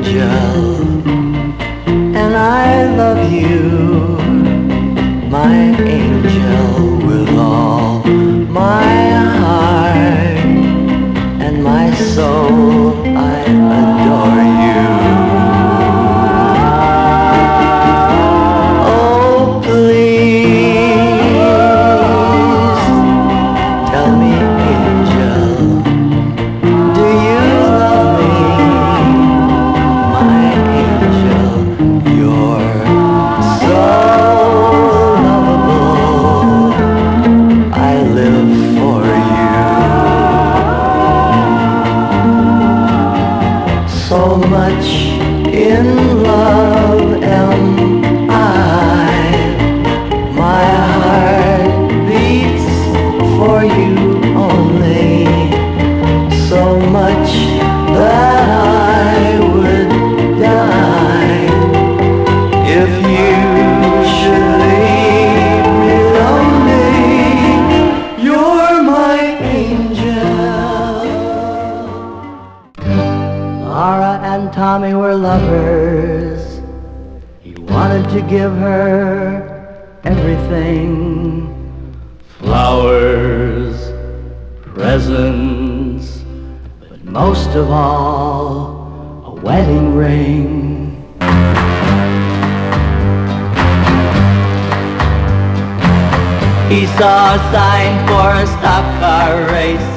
angel, and I love you, my angel, with all my heart and my soul. I adore you. Oh, please tell me, angel, do you love me, my angel? You're so lovable, I live for you. So much in love am I, my heart beats for you only. So much that I would die if you should leave me lonely. You're my angel. Laura and Tommy were lovers. He wanted to give her everything. Flowers, presents, but most of all, a wedding ring. He saw a sign for a stock car race.